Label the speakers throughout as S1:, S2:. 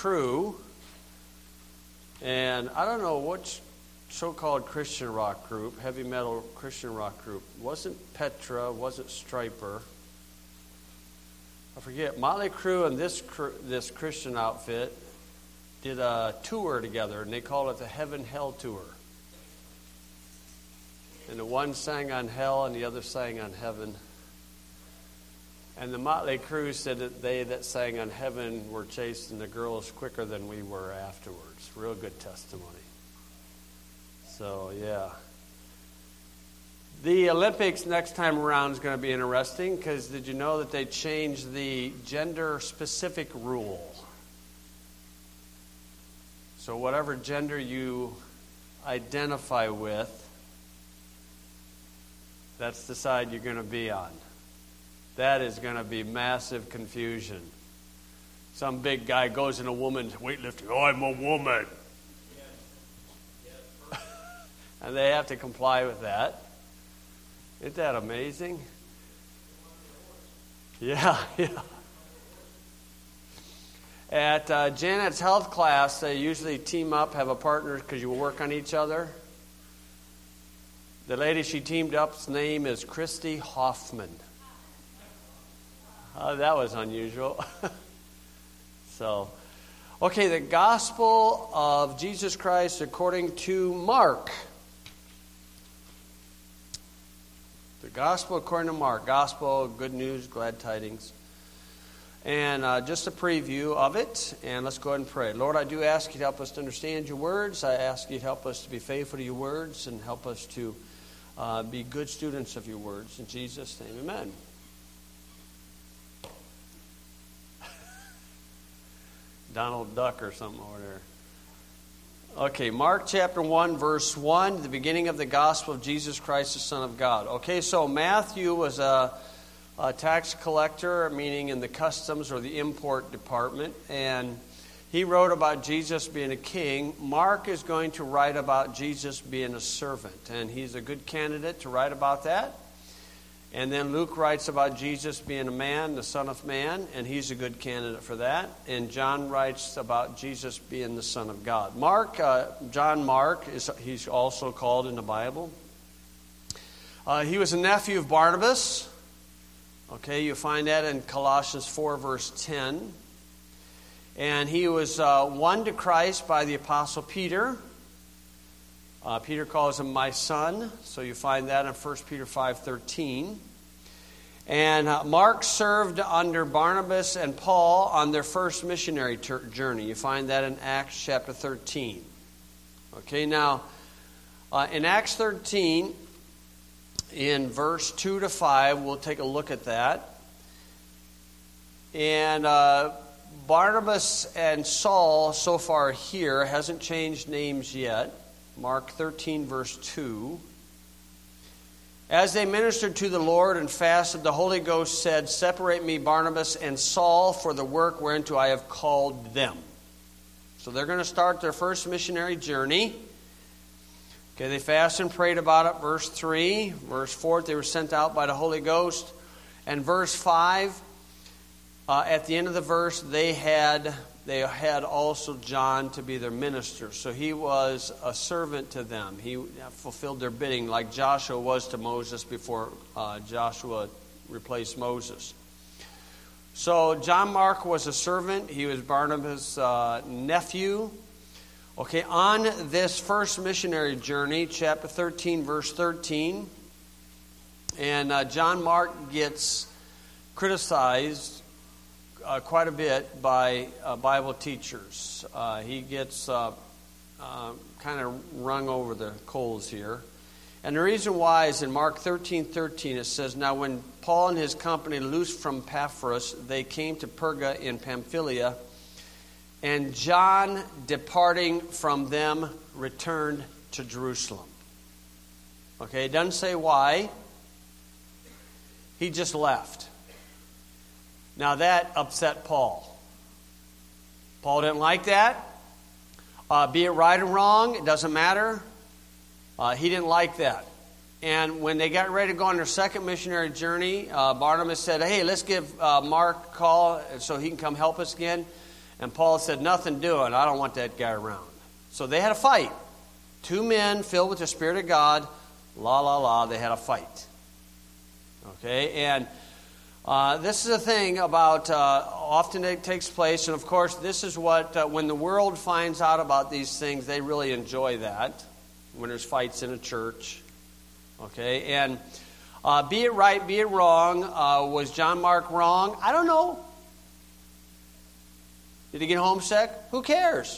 S1: Crew. And I don't know which so-called Christian rock group, heavy metal Christian rock group. Wasn't Petra, wasn't Stryper. I forget. Motley Crue and this Christian outfit did a tour together, and they called it the Heaven Hell Tour. And the one sang on hell and the other sang on heaven. And the Motley Crue said that they that sang on heaven were chasing the girls quicker than we were afterwards. Real good testimony. So, yeah. The Olympics next time around is going to be interesting because did you know that they changed the gender-specific rule? So whatever gender you identify with, that's the side you're going to be on. That is going to be massive confusion. Some big guy goes in a woman's weightlifting. Oh, I'm a woman. And they have to comply with that. Isn't that amazing? Yeah. At Janet's health class, they usually team up, have a partner because you will work on each other. The lady she teamed up's name is Christy Hoffman. That was unusual. So, okay, the Gospel of Jesus Christ according to Mark. The Gospel according to Mark. Gospel, good news, glad tidings. And just a preview of it. And let's go ahead and pray. Lord, I do ask you to help us to understand your words. I ask you to help us to be faithful to your words and help us to be good students of your words. In Jesus' name, amen. Donald Duck or something over there. Okay, Mark chapter 1, verse 1, the beginning of the gospel of Jesus Christ, the Son of God. Okay, so Matthew was a tax collector, meaning in the customs or the import department, and he wrote about Jesus being a king. Mark is going to write about Jesus being a servant, and he's a good candidate to write about that. And then Luke writes about Jesus being a man, the Son of Man, and he's a good candidate for that. And John writes about Jesus being the Son of God. John Mark, he's also called in the Bible. He was a nephew of Barnabas. Okay, you find that in Colossians 4, verse 10. And he was won to Christ by the Apostle Peter. Peter calls him my son, so you find that in 1 Peter 5:13. And Mark served under Barnabas and Paul on their first missionary journey. You find that in Acts chapter 13. Okay, now, in Acts 13, in verse 2 to 5, we'll take a look at that. And Barnabas and Saul, so far here, hasn't changed names yet. Mark 13, verse 2. As they ministered to the Lord and fasted, the Holy Ghost said, "Separate me, Barnabas and Saul, for the work whereunto I have called them." So they're going to start their first missionary journey. Okay, they fasted and prayed about it, verse 3. Verse 4, they were sent out by the Holy Ghost. And verse 5, at the end of the verse, they had also John to be their minister. So he was a servant to them. He fulfilled their bidding like Joshua was to Moses before Joshua replaced Moses. So John Mark was a servant. He was Barnabas' nephew. Okay, on this first missionary journey, chapter 13, verse 13, and John Mark gets criticized quite a bit by Bible teachers. He gets kind of wrung over the coals here. And the reason why is in Mark 13:13 it says, "Now when Paul and his company loosed from Paphos, they came to Perga in Pamphylia, and John, departing from them, returned to Jerusalem." Okay, it doesn't say why. He just left. Now that upset Paul. Paul didn't like that. Be it right or wrong, it doesn't matter. He didn't like that. And when they got ready to go on their second missionary journey, Barnabas said, "Hey, let's give Mark a call so he can come help us again." And Paul said, nothing doing. I don't want that guy around. So they had a fight. Two men filled with the Spirit of God. They had a fight. Okay, and this is a thing about often it takes place. And of course, this is what, when the world finds out about these things, they really enjoy that. When there's fights in a church. Okay, and be it right, be it wrong. Was John Mark wrong? I don't know. Did he get homesick? Who cares?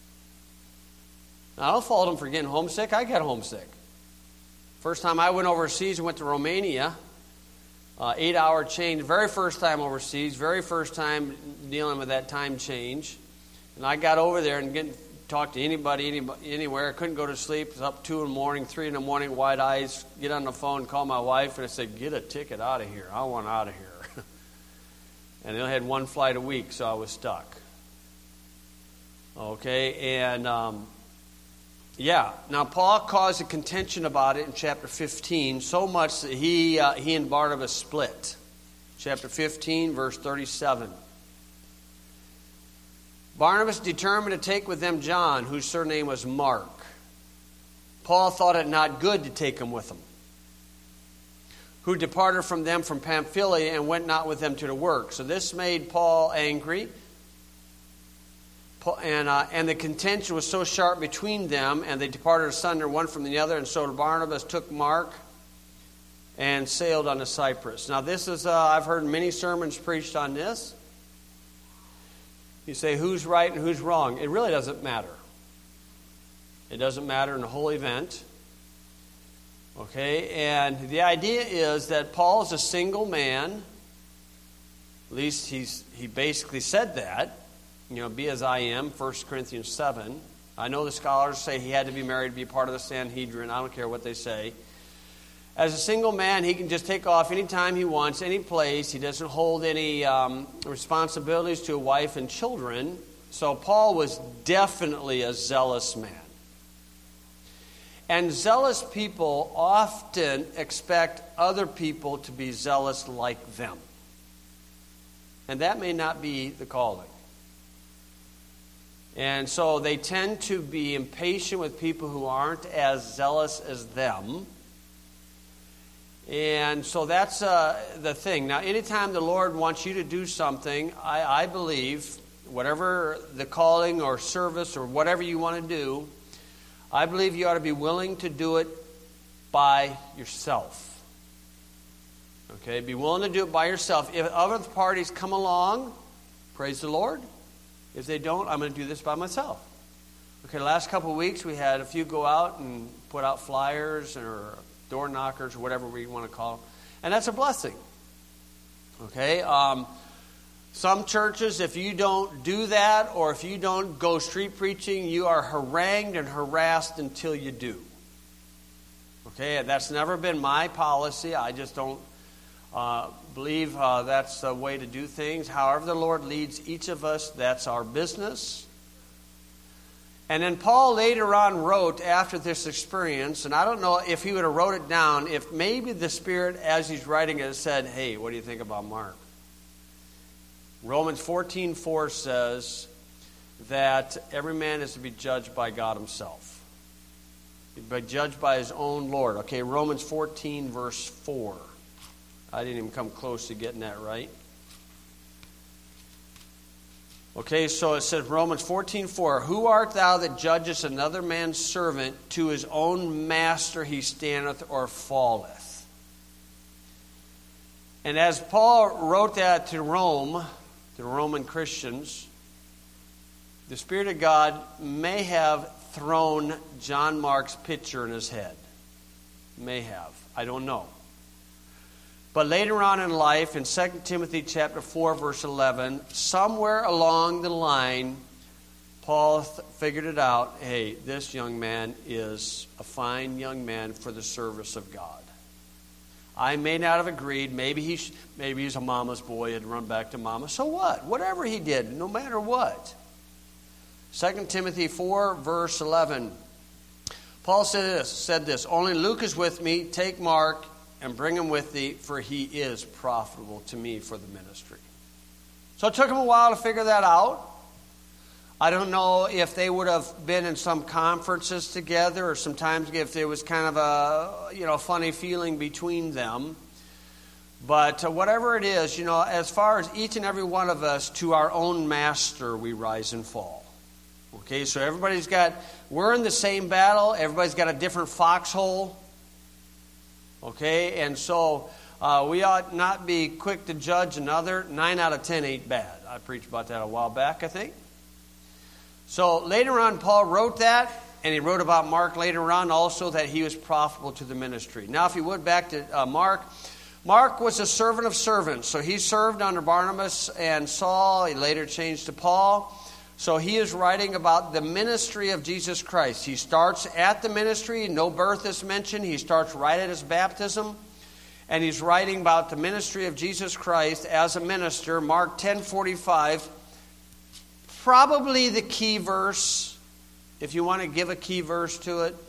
S1: I don't fault him for getting homesick. I got homesick. First time I went overseas, I went to Romania. 8-hour change. Very first time overseas. Very first time dealing with that time change. And I got over there and didn't talk to anybody anywhere. I couldn't go to sleep. It was up 2 in the morning, 3 in the morning, wide eyes. Get on the phone, call my wife, and I said, get a ticket out of here. I want out of here. And they only had one flight a week, so I was stuck. Okay, and now Paul caused a contention about it in chapter 15, so much that he and Barnabas split. Chapter 15, verse 37. Barnabas determined to take with them John, whose surname was Mark. Paul thought it not good to take him with him, who departed from them from Pamphylia and went not with them to the work. So this made Paul angry. And the contention was so sharp between them, and they departed asunder one from the other. And so Barnabas took Mark and sailed unto Cyprus. Now this is, I've heard many sermons preached on this. You say, who's right and who's wrong? It really doesn't matter. It doesn't matter in the whole event. Okay, and the idea is that Paul is a single man. At least he basically said that. Be as I am, 1 Corinthians 7. I know the scholars say he had to be married to be part of the Sanhedrin. I don't care what they say. As a single man, he can just take off anytime he wants, any place. He doesn't hold any responsibilities to a wife and children. So Paul was definitely a zealous man. And zealous people often expect other people to be zealous like them. And that may not be the calling. And so they tend to be impatient with people who aren't as zealous as them. And so that's the thing. Now, anytime the Lord wants you to do something, I believe, whatever the calling or service or whatever you want to do, I believe you ought to be willing to do it by yourself. Okay, be willing to do it by yourself. If other parties come along, praise the Lord. If they don't, I'm going to do this by myself. Okay, the last couple of weeks we had a few go out and put out flyers or door knockers or whatever we want to call them. And that's a blessing. Okay, some churches, if you don't do that or if you don't go street preaching, you are harangued and harassed until you do. Okay, that's never been my policy. I just don't believe that's the way to do things. However the Lord leads each of us, that's our business. And then Paul later on wrote after this experience, and I don't know if he would have wrote it down, if maybe the Spirit, as he's writing it, said, hey, what do you think about Mark? Romans 14:4 says that every man is to be judged by God himself. But judged by his own Lord. Okay, Romans 14, verse 4. I didn't even come close to getting that right. Okay, so it says, Romans 14:4, who art thou that judgest another man's servant? To his own master he standeth or falleth. And as Paul wrote that to Rome, the Roman Christians, the Spirit of God may have thrown John Mark's picture in his head. May have. I don't know. But later on in life, in 2 Timothy chapter 4, verse 11, somewhere along the line, Paul figured it out. Hey, this young man is a fine young man for the service of God. I may not have agreed. Maybe he's a mama's boy and run back to mama. So what? Whatever he did, no matter what. 2 Timothy 4, verse 11. Paul said this, only Luke is with me. Take Mark and bring him with thee, for he is profitable to me for the ministry. So it took him a while to figure that out. I don't know if they would have been in some conferences together, or sometimes if there was kind of a funny feeling between them. But whatever it is, as far as each and every one of us, to our own master we rise and fall. Okay, so we're in the same battle. Everybody's got a different foxhole. Okay, and so we ought not be quick to judge another. 9 out of 10 ain't bad. I preached about that a while back, I think. So later on, Paul wrote that, and he wrote about Mark later on also, that he was profitable to the ministry. Now, if you would, back to Mark. Mark was a servant of servants. So he served under Barnabas and Saul. He later changed to Paul. So he is writing about the ministry of Jesus Christ. He starts at the ministry. No birth is mentioned. He starts right at his baptism. And he's writing about the ministry of Jesus Christ as a minister. Mark 10:45. Probably the key verse, if you want to give a key verse to it.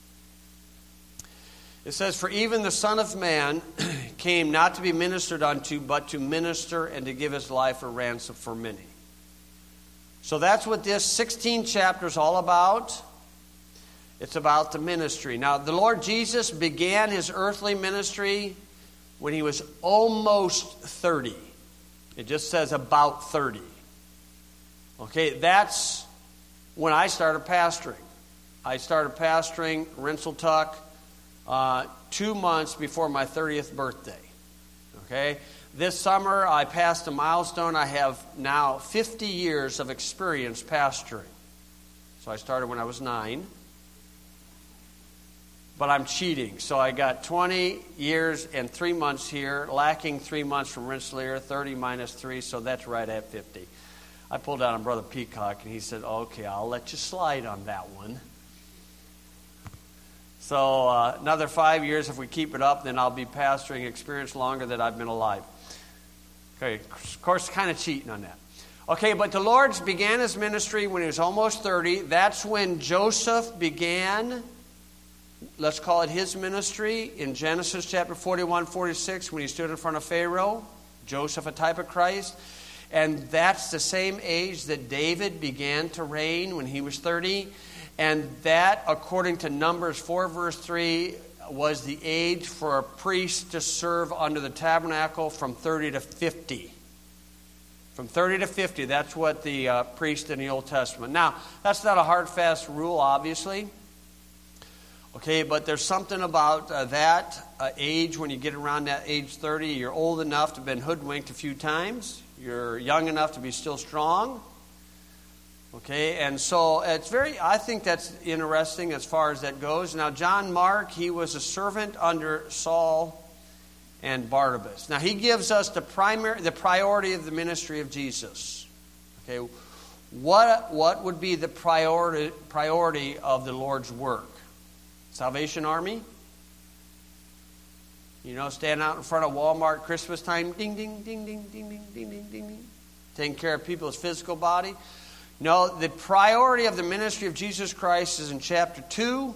S1: It says, "For even the Son of Man came not to be ministered unto, but to minister and to give his life a ransom for many." So that's what this 16 chapter is all about. It's about the ministry. Now, the Lord Jesus began his earthly ministry when he was almost 30. It just says about 30. Okay, that's when I started pastoring. I started pastoring Rensselaer 2 months before my 30th birthday. Okay, this summer I passed a milestone. I have now 50 years of experience pastoring. So I started when I was 9. But I'm cheating. So I got 20 years and 3 months here, lacking 3 months from Rensselaer, 30 minus 3, so that's right at 50. I pulled out on Brother Peacock, and he said, "Okay, I'll let you slide on that one." So another 5 years, if we keep it up, then I'll be pastoring experience longer than I've been alive. Okay, of course, kind of cheating on that. Okay, but the Lord began his ministry when he was almost 30. That's when Joseph began, let's call it his ministry, in Genesis chapter 41, 46, when he stood in front of Pharaoh. Joseph, a type of Christ. And that's the same age that David began to reign when he was 30. And that, according to Numbers 4, verse 3, was the age for a priest to serve under the tabernacle from 30 to 50. From 30 to 50, that's what the priest in the Old Testament. Now, that's not a hard, fast rule, obviously. Okay, but there's something about that age, when you get around that age 30, you're old enough to have been hoodwinked a few times. You're young enough to be still strong. Okay, and so I think that's interesting as far as that goes. Now, John Mark, he was a servant under Saul and Barnabas. Now, he gives us the priority of the ministry of Jesus. Okay, what would be the priority of the Lord's work? Salvation Army? Stand out in front of Walmart Christmas time, ding, ding, ding, ding, ding, ding, ding, ding, ding, ding, taking care of people's physical body. No, the priority of the ministry of Jesus Christ is in chapter 2.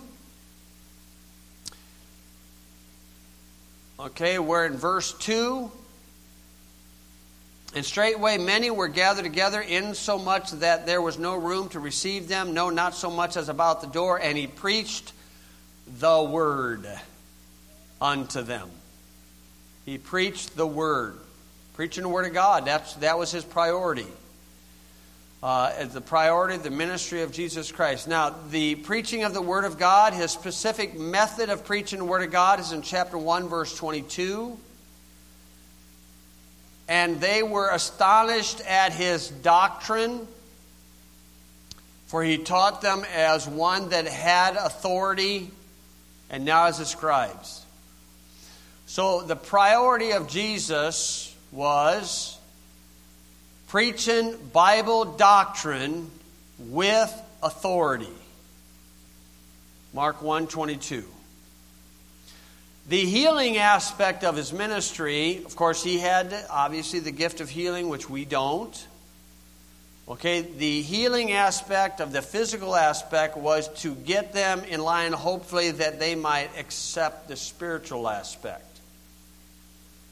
S1: Okay, we're in verse 2. "And straightway many were gathered together, insomuch that there was no room to receive them, no, not so much as about the door. And he preached the word unto them." He preached the word. Preaching the word of God, that was his priority. As the priority of the ministry of Jesus Christ. Now, the preaching of the word of God, his specific method of preaching the word of God is in chapter 1, verse 22. "And they were astonished at his doctrine, for he taught them as one that had authority, and now as the scribes." So the priority of Jesus was preaching Bible doctrine with authority. Mark 1:22. The healing aspect of his ministry, of course, he had obviously the gift of healing, which we don't. Okay, the healing aspect of the physical aspect was to get them in line, hopefully, that they might accept the spiritual aspect.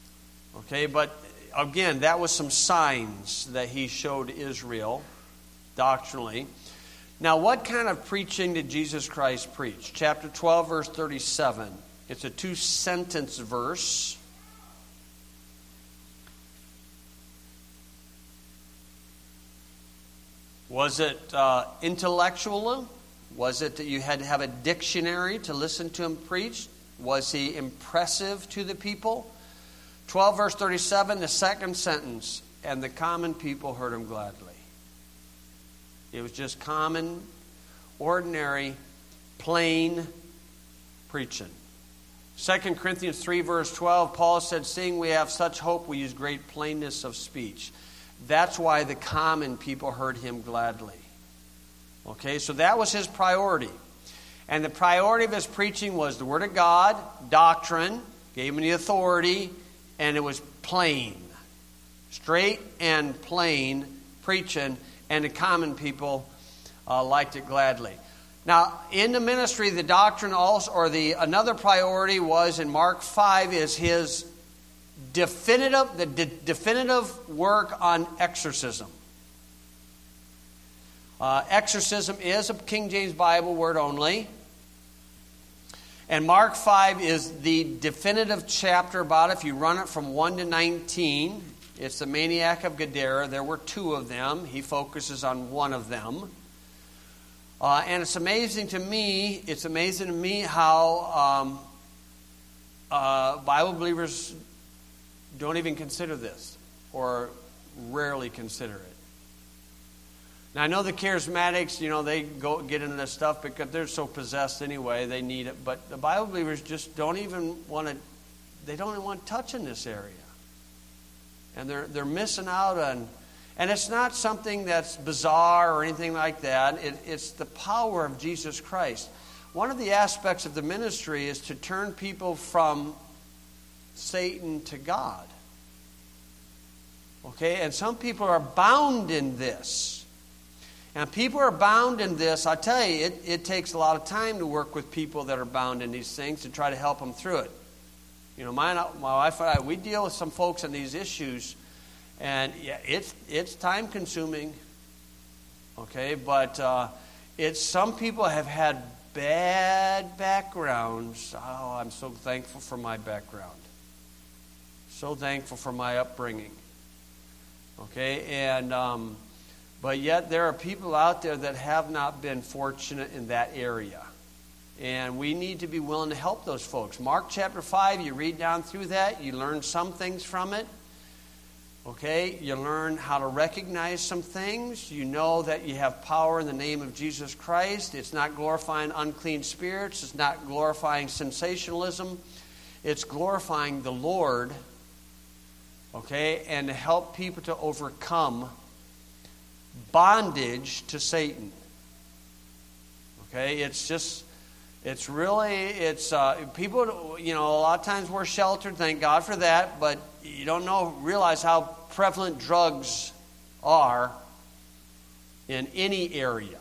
S1: Okay, but again, that was some signs that he showed Israel. doctrinally. Now, what kind of preaching did Jesus Christ preach? Chapter 12, verse 37. It's a 2-sentence verse. Was it intellectual? Was it that you had to have a dictionary to listen to him preach? Was he impressive to the people? 12 verse 37, the second sentence, and the common people heard him gladly. It was just common, ordinary, plain preaching. 2 Corinthians 3 verse 12, Paul said, seeing we have such hope, we use great plainness of speech. That's why the common people heard him gladly. Okay, so that was his priority. And the priority of his preaching was the Word of God, doctrine, gave him the authority, and it was plain. Straight and plain preaching, and the common people liked it gladly. Now, in the ministry, the doctrine also, or another priority was in Mark 5 is his definitive work on exorcism. Exorcism is a King James Bible word only. And Mark 5 is the definitive chapter about it. If you run it from 1 to 19, it's the maniac of Gadara. There were 2 of them. He focuses on one of them. And it's amazing to me how Bible believers don't even consider this, or rarely consider it. Now, I know the charismatics, they go get into this stuff because they're so possessed anyway, they need it. But the Bible believers just don't even want to touch in this area. And they're missing out on, and it's not something that's bizarre or anything like that. It's the power of Jesus Christ. One of the aspects of the ministry is to turn people from Satan to God. Okay, and some people are bound in this. And people are bound in this. I tell you, it takes a lot of time to work with people that are bound in these things to try to help them through it. My wife and I, we deal with some folks on these issues, and yeah, it's time consuming. Okay, but some people have had bad backgrounds. Oh, I'm so thankful for my background. So thankful for my upbringing. Okay, and but yet there are people out there that have not been fortunate in that area. And we need to be willing to help those folks. Mark chapter 5, you read down through that, you learn some things from it. Okay, you learn how to recognize some things. You know that you have power in the name of Jesus Christ. It's not glorifying unclean spirits. It's not glorifying sensationalism. It's glorifying the Lord. Okay, and to help people to overcome bondage to Satan. Okay, people, a lot of times we're sheltered, thank God for that, but you don't realize how prevalent drugs are in any area.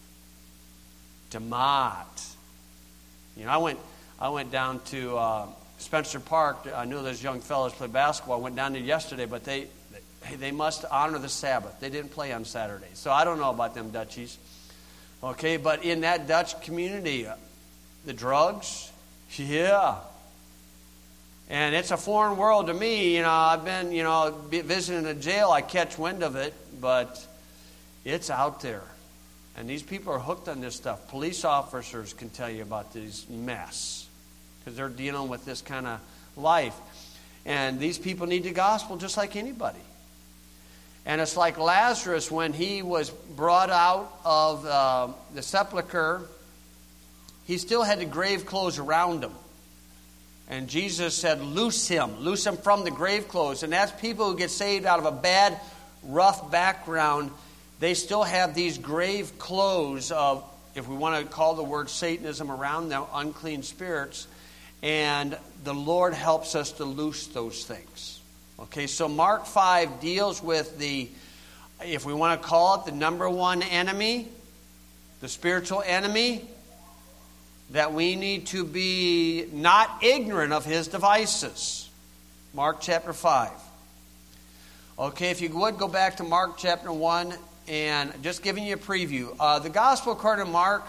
S1: Demot. I went down to Spencer Park. I knew those young fellas play basketball. I went down there yesterday, but they must honor the Sabbath. They didn't play on Saturday. So I don't know about them Dutchies. Okay, but in that Dutch community, the drugs, yeah. And it's a foreign world to me. I've been, visiting a jail. I catch wind of it, but it's out there. And these people are hooked on this stuff. Police officers can tell you about this mess because they're dealing with this kind of life. And these people need the gospel just like anybody. And it's like Lazarus when he was brought out of the sepulcher, he still had the grave clothes around him. And Jesus said, loose him from the grave clothes. And that's people who get saved out of a bad, rough background. They still have these grave clothes of, if we want to call the word Satanism around them, unclean spirits. And the Lord helps us to loose those things. Okay, so Mark 5 deals with if we want to call it the number one enemy, the spiritual enemy, that we need to be not ignorant of his devices. Mark chapter 5. Okay, if you would go back to Mark chapter 1 and just giving you a preview. The Gospel according to Mark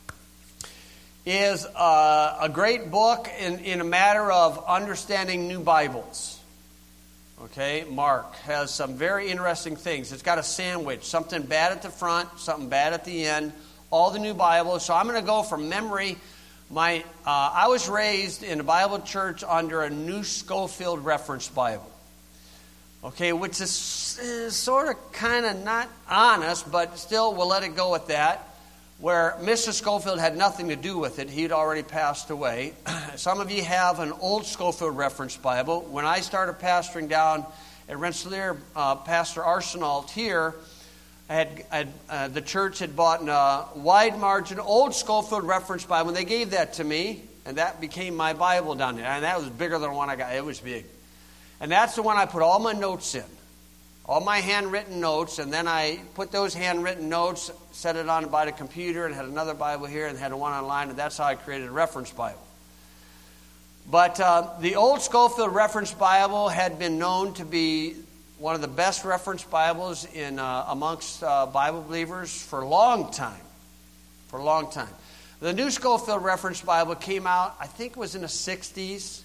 S1: is a great book in a matter of understanding new Bibles. Okay, Mark has some very interesting things. It's got a sandwich, something bad at the front, something bad at the end, all the new Bibles. So I'm going to go from memory. I was raised in a Bible church under a New Schofield Reference Bible. Okay, which is sort of kind of not honest, but still we'll let it go at that. Where Mr. Schofield had nothing to do with it. He'd already passed away. Some of you have an old Schofield Reference Bible. When I started pastoring down at Rensselaer, Pastor Arsenault here, the church had bought a wide margin old Schofield Reference Bible, and they gave that to me, and that became my Bible down there. And that was bigger than the one I got. It was big. And that's the one I put all my notes in. All my handwritten notes, and then I put those handwritten notes, set it on by the computer, and had another Bible here, and had one online, and that's how I created a reference Bible. But the old Schofield Reference Bible had been known to be one of the best reference Bibles in amongst Bible believers for a long time. For a long time. The New Schofield Reference Bible came out, I think it was in the 60s.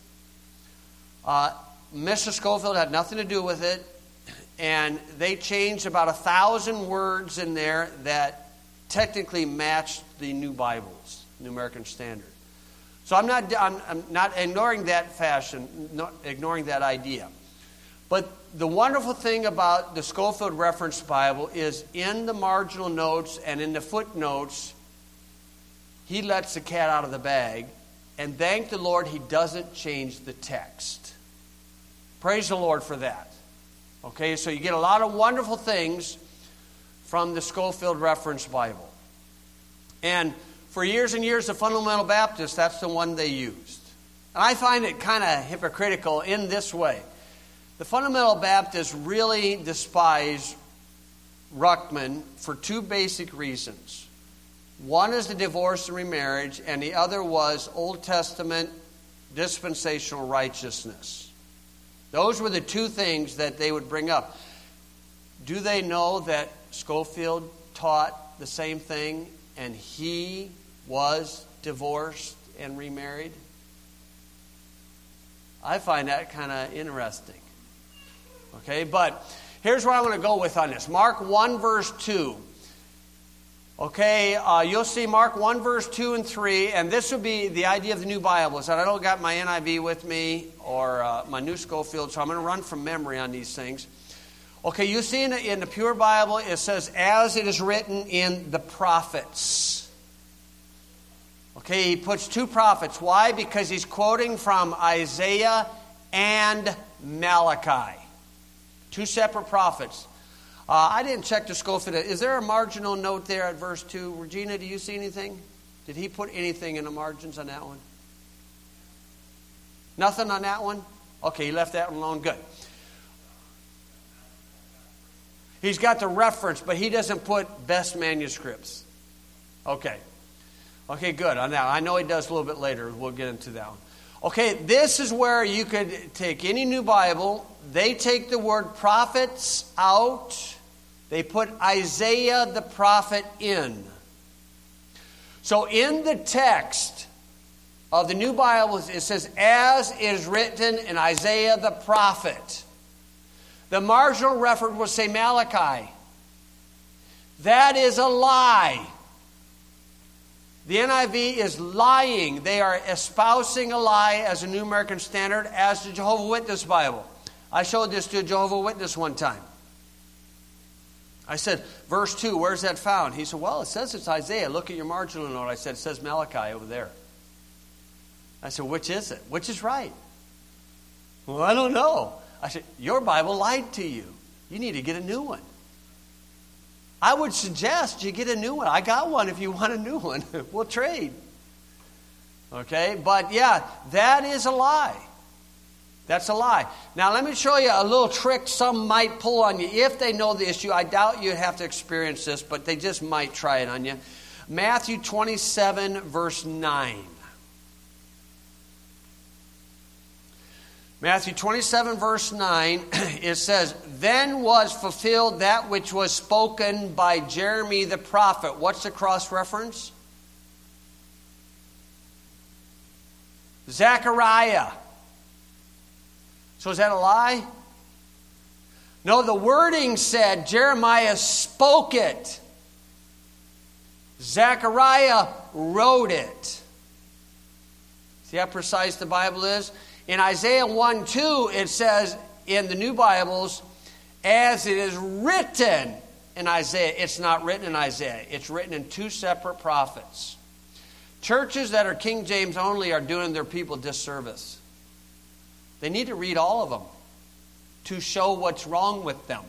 S1: Mr. Schofield had nothing to do with it. And they changed about 1,000 words in there that technically matched the new Bibles, New American Standard. So I'm not ignoring that fashion, not ignoring that idea. But the wonderful thing about the Schofield Reference Bible is in the marginal notes and in the footnotes, he lets the cat out of the bag. And thank the Lord he doesn't change the text. Praise the Lord for that. Okay, so you get a lot of wonderful things from the Schofield Reference Bible. And for years and years, the Fundamental Baptists, that's the one they used. And I find it kind of hypocritical in this way. The Fundamental Baptists really despise Ruckman for two basic reasons. One is the divorce and remarriage, and the other was Old Testament dispensational righteousness. Those were the two things that they would bring up. Do they know that Schofield taught the same thing and he was divorced and remarried? I find that kind of interesting. Okay, but here's where I want to go with on this. Mark 1 verse 2. Okay, you'll see Mark 1 verse 2 and 3, and this would be the idea of the new Bibles. And I don't got my NIV with me or my New Schofield, so I'm going to run from memory on these things. Okay, you see in the Pure Bible, it says, as it is written in the prophets. Okay, he puts two prophets. Why? Because he's quoting from Isaiah and Malachi. Two separate prophets. I didn't check the Schofield. Is there a marginal note there at verse 2? Regina, do you see anything? Did he put anything in the margins on that one? Nothing on that one? Okay, he left that one alone. Good. He's got the reference, but he doesn't put best manuscripts. Okay. Okay, good on that. I know he does a little bit later. We'll get into that one. Okay, this is where you could take any new Bible. They take the word prophets out. They put Isaiah the prophet in. So in the text of the new Bible, it says, as is written in Isaiah the prophet. The marginal reference will say Malachi. That is a lie. The NIV is lying. They are espousing a lie as a New American Standard, as the Jehovah's Witness Bible. I showed this to a Jehovah's Witness one time. I said, verse 2, where's that found? He said, well, it says it's Isaiah. Look at your marginal note. I said, it says Malachi over there. I said, which is it? Which is right? Well, I don't know. I said, your Bible lied to you. You need to get a new one. I would suggest you get a new one. I got one if you want a new one. We'll trade. Okay, but yeah, that is a lie. That's a lie. Now, let me show you a little trick some might pull on you. If they know the issue, I doubt you'd have to experience this, but they just might try it on you. Matthew 27, verse 9. Matthew 27, verse 9, it says, "Then was fulfilled that which was spoken by Jeremy the prophet." What's the cross-reference? Zechariah. So is that a lie? No, the wording said Jeremiah spoke it. Zechariah wrote it. See how precise the Bible is? In Isaiah 1:2, it says in the New Bibles, "as it is written" in Isaiah. It's not written in Isaiah. It's written in two separate prophets. Churches that are King James only are doing their people disservice. They need to read all of them to show what's wrong with them.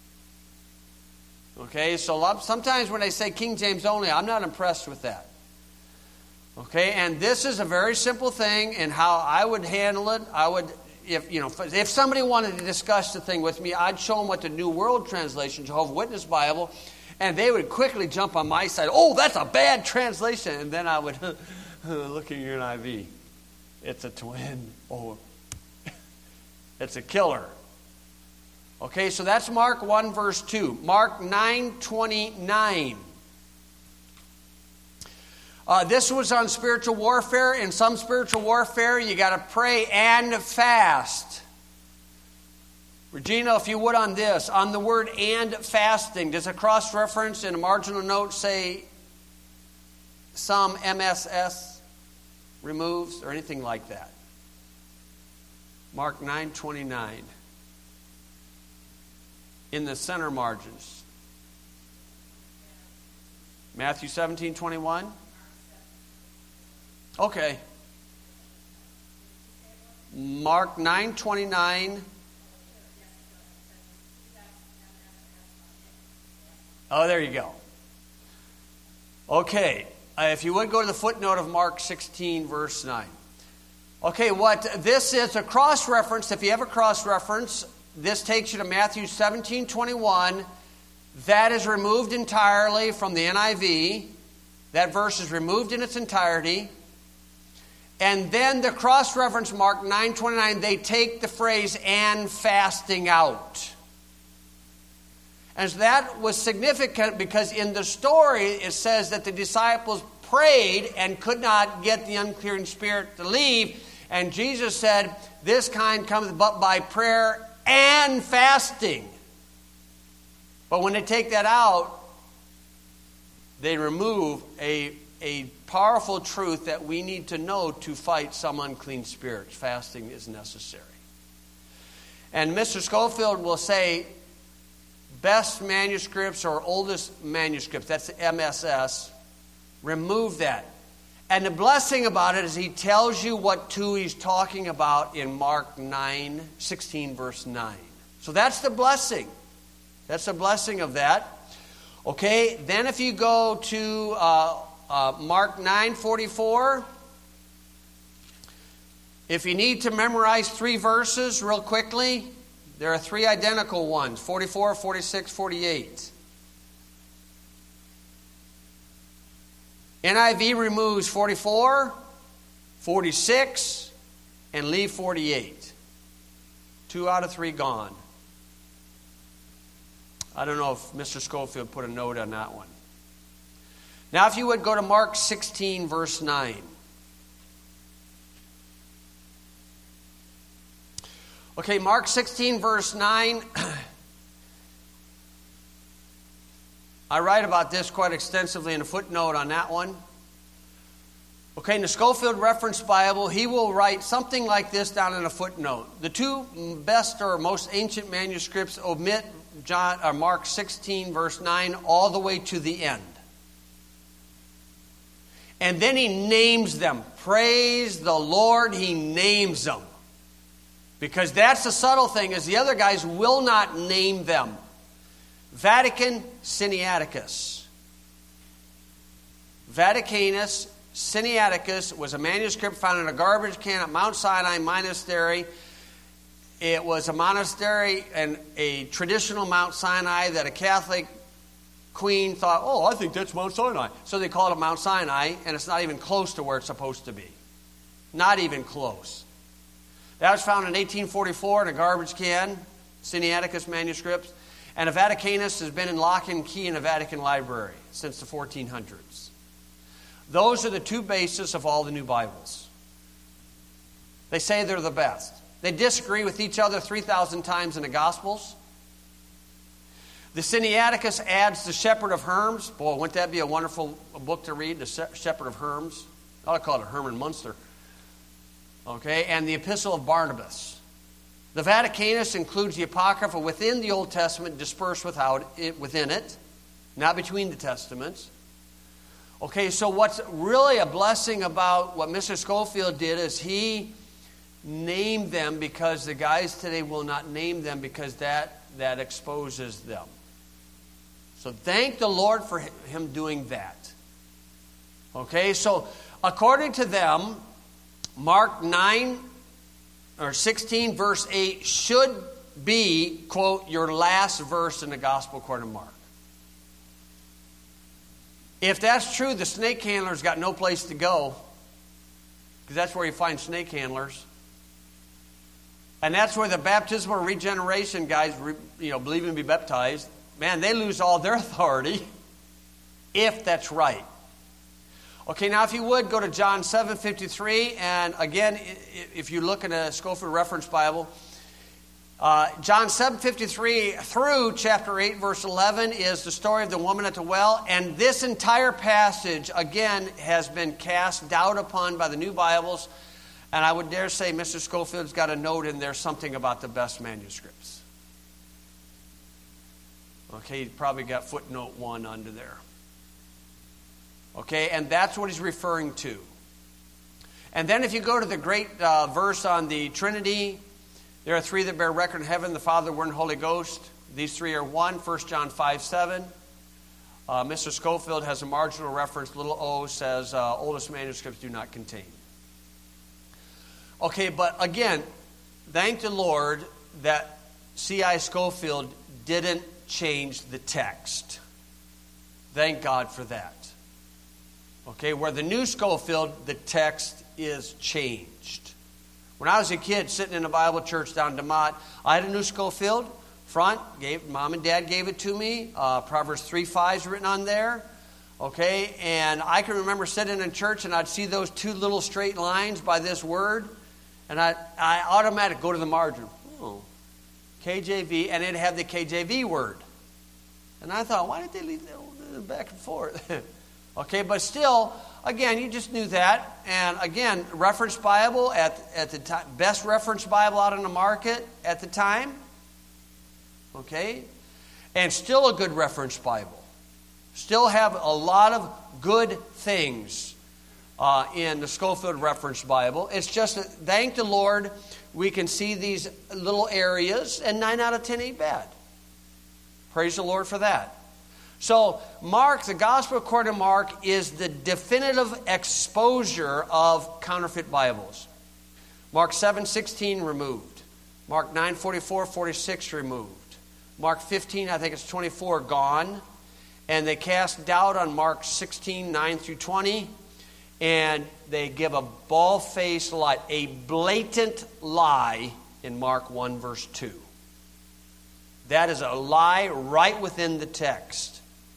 S1: Okay, so sometimes when they say King James only, I'm not impressed with that. Okay, and this is a very simple thing, and how I would handle it, if somebody wanted to discuss the thing with me, I'd show them what the New World Translation, Jehovah's Witness Bible, and they would quickly jump on my side. "Oh, that's a bad translation," and then I would look at your NIV. It's a twin. Oh, it's a killer. Okay, so that's Mark 1, verse 2. Mark 9:29. This was on spiritual warfare. In some spiritual warfare, you got to pray and fast. Regina, if you would, on this, on the word "and" fasting, does a cross-reference in a marginal note say some MSS removes or anything like that? Mark 9:29. In the center margins. Matthew 17:21. Okay. Mark 9:29. Oh, there you go. Okay. If you would go to the footnote of Mark 16, verse 9. Okay, what this is a cross-reference. If you have a cross-reference, this takes you to Matthew 17:21. That is removed entirely from the NIV. That verse is removed in its entirety. And then the cross-reference Mark 9:29, they take the phrase "and fasting" out. And so that was significant because in the story it says that the disciples prayed and could not get the unclean spirit to leave. And Jesus said, "This kind comes but by prayer and fasting." But when they take that out, they remove a powerful truth that we need to know to fight some unclean spirits. Fasting is necessary. And Mr. Schofield will say best manuscripts or oldest manuscripts, that's the MSS, remove that. And the blessing about it is he tells you what two he's talking about in Mark 9:16, verse 9. So that's the blessing. That's the blessing of that. Okay, then if you go to Mark 9:44, if you need to memorize 3 verses real quickly, there are 3 identical ones, 44, 46, 48. NIV removes 44, 46, and leave 48. 2 out of 3 gone. I don't know if Mr. Schofield put a note on that one. Now if you would go to Mark 16, verse 9. Okay, Mark 16, verse 9. I write about this quite extensively in a footnote on that one. Okay, in the Schofield Reference Bible, he will write something like this down in a footnote. The 2 best or most ancient manuscripts omit Mark 16, verse 9, all the way to the end. And then he names them. Praise the Lord, he names them. Because that's the subtle thing, is the other guys will not name them. Vatican Sinaiticus. Vaticanus Sinaiticus was a manuscript found in a garbage can at Mount Sinai Monastery. It was a monastery and a traditional Mount Sinai that a Catholic queen thought, "Oh, I think that's Mount Sinai." So they called it Mount Sinai, and it's not even close to where it's supposed to be. Not even close. That was found in 1844 in a garbage can, Sinaiticus manuscripts. And a Vaticanus has been in lock and key in the Vatican Library since the 1400s. Those are the two bases of all the new Bibles. They say they're the best. They disagree with each other 3,000 times in the Gospels. The Sinaiticus adds the Shepherd of Herms. Boy, wouldn't that be a wonderful book to read, the Shepherd of Herms? I ought to call it Herman Munster. Okay, and the Epistle of Barnabas. The Vaticanus includes the Apocrypha within the Old Testament, dispersed within it, not between the Testaments. Okay, so what's really a blessing about what Mr. Scofield did is he named them, because the guys today will not name them, because that exposes them. So thank the Lord for him doing that. Okay, so according to them, Mark 16 verse 8 should be, quote, your last verse in the Gospel according to Mark. If that's true, the snake handler's got no place to go, because that's where you find snake handlers. And that's where the baptismal regeneration guys, believe and be baptized, man, they lose all their authority if that's right. Okay, now if you would, go to John 7:53, and again, if you look in a Scofield Reference Bible, John 7:53 through chapter 8, verse 11 is the story of the woman at the well, and this entire passage, again, has been cast doubt upon by the new Bibles, and I would dare say Mr. Scofield's got a note in there, something about the best manuscripts. Okay, he probably got footnote 1 under there. Okay, and that's what he's referring to. And then if you go to the great verse on the Trinity, there are three that bear record in heaven, the Father, Word, and Holy Ghost. These three are one, 1 John 5:7. Mr. Scofield has a marginal reference, little o, says oldest manuscripts do not contain. Okay, but again, thank the Lord that C.I. Scofield didn't change the text. Thank God for that. Okay, where the new Scofield, the text is changed. When I was a kid sitting in a Bible church down in DeMott, I had a new Scofield front. Mom and Dad gave it to me. Proverbs 3:5 is written on there. Okay, and I can remember sitting in church and I'd see those two little straight lines by this word, and I automatically go to the margin. Oh, KJV, and it'd have the KJV word. And I thought, why did they leave that back and forth? Okay, but still, again, you just knew that. And again, reference Bible at the time, best reference Bible out on the market at the time. Okay, and still a good reference Bible. Still have a lot of good things in the Scofield Reference Bible. It's just that, thank the Lord, we can see these little areas, and 9 out of 10 ain't bad. Praise the Lord for that. So, Mark, the Gospel according to Mark, is the definitive exposure of counterfeit Bibles. Mark 7:16 removed. Mark 9:44-46 removed. Mark 15, I think it's 24, gone. And they cast doubt on Mark 16:9-20. And they give a bald-faced lie, a blatant lie in Mark 1, verse 2. That is a lie right within the text.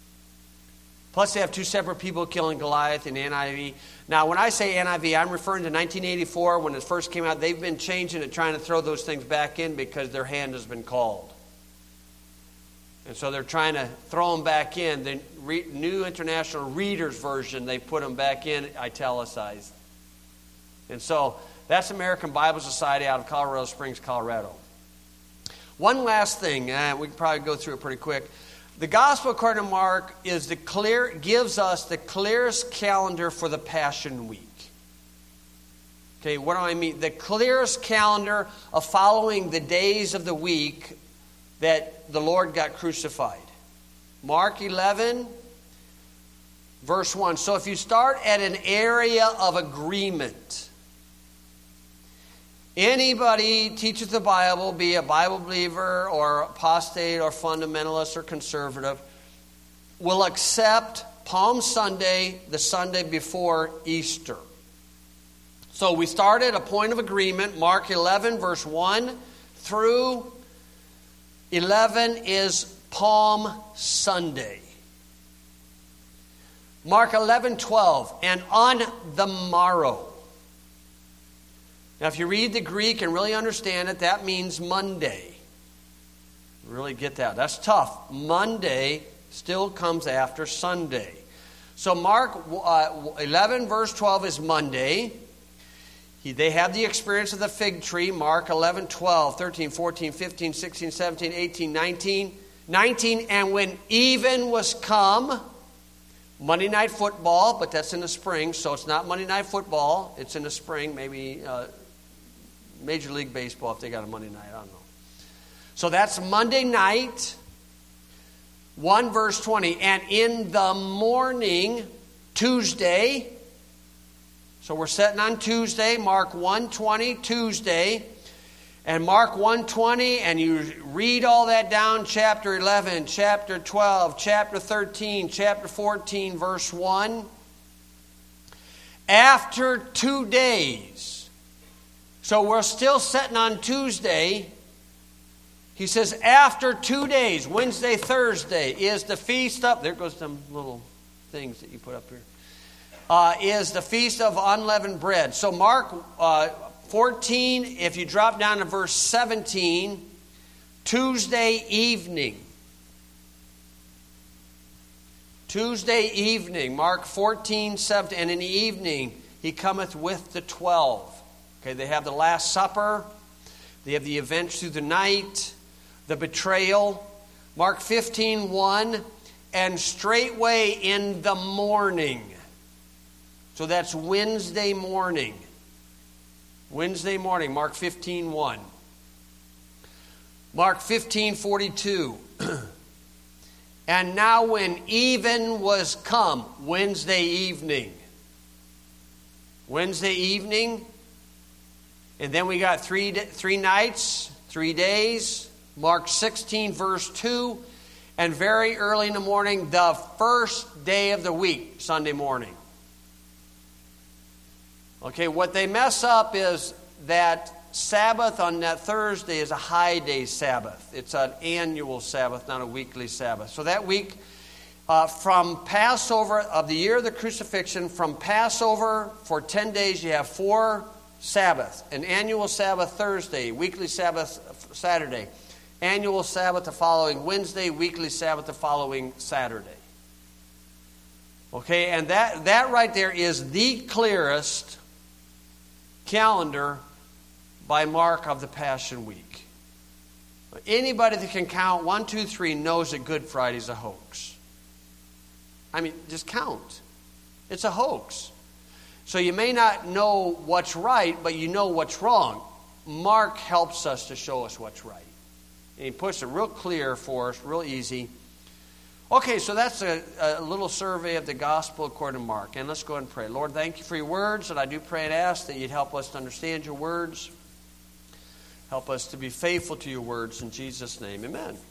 S1: Plus, they have two separate people killing Goliath in NIV. Now, when I say NIV, I'm referring to 1984 when it first came out. They've been changing it, trying to throw those things back in because their hand has been called. And so they're trying to throw them back in. The New International Reader's Version, they put them back in italicized. And so that's American Bible Society out of Colorado Springs, Colorado. One last thing, we can probably go through it pretty quick. The Gospel according to Mark gives us the clearest calendar for the Passion Week. Okay, what do I mean? The clearest calendar of following the days of the week that the Lord got crucified. Mark 11, verse 1. So if you start at an area of agreement, anybody teaches the Bible, be a Bible believer or apostate or fundamentalist or conservative, will accept Palm Sunday, the Sunday before Easter. So we started a point of agreement. Mark 11, verse 1 through 11 is Palm Sunday. Mark 11:12, and on the morrow. Now, if you read the Greek and really understand it, that means Monday. Really get that. That's tough. Monday still comes after Sunday. So Mark 11, verse 12 is Monday. They have the experience of the fig tree. Mark 11, 12, 13, 14, 15, 16, 17, 18, 19. And when even was come, Monday Night Football, but that's in the spring, so it's not Monday Night Football. It's in the spring, maybe Major League Baseball if they got a Monday night. I don't know. So that's Monday night, 1 verse 20. And in the morning, Tuesday, so we're setting on Tuesday, Mark 1:20, Tuesday. And Mark 1:20, and you read all that down, chapter 11, chapter 12, chapter 13, chapter 14, verse 1. After 2 days, so we're still sitting on Tuesday. He says, after 2 days, Wednesday, Thursday, is the feast of, there goes some little things that you put up here, is the feast of unleavened bread. So Mark 14, if you drop down to verse 17, Tuesday evening. Tuesday evening, Mark 14, 17, and in the evening he cometh with the 12. Okay, they have the Last Supper. They have the events through the night, the betrayal. Mark 15, 1, and straightway in the morning. So that's Wednesday morning. Wednesday morning, Mark 15, 1. Mark 15, 42. And now when even was come, Wednesday evening. Wednesday evening. And then we got three nights, 3 days. Mark 16, verse 2. And very early in the morning, the first day of the week, Sunday morning. Okay, what they mess up is that Sabbath on that Thursday is a high day Sabbath. It's an annual Sabbath, not a weekly Sabbath. So that week, from Passover of the year of the crucifixion, from Passover for 10 days, you have 4 Sabbaths. An annual Sabbath Thursday, weekly Sabbath Saturday, annual Sabbath the following Wednesday, weekly Sabbath the following Saturday. Okay, and that right there is the clearest calendar by Mark of the Passion Week. Anybody that can count 1, 2, 3 knows that Good Friday's a hoax. I mean, just count. It's a hoax. So you may not know what's right, but you know what's wrong. Mark helps us to show us what's right. And he puts it real clear for us, real easy. Okay, so that's a little survey of the gospel according to Mark. And let's go ahead and pray. Lord, thank you for your words. And I do pray and ask that you'd help us to understand your words. Help us to be faithful to your words. In Jesus' name, amen.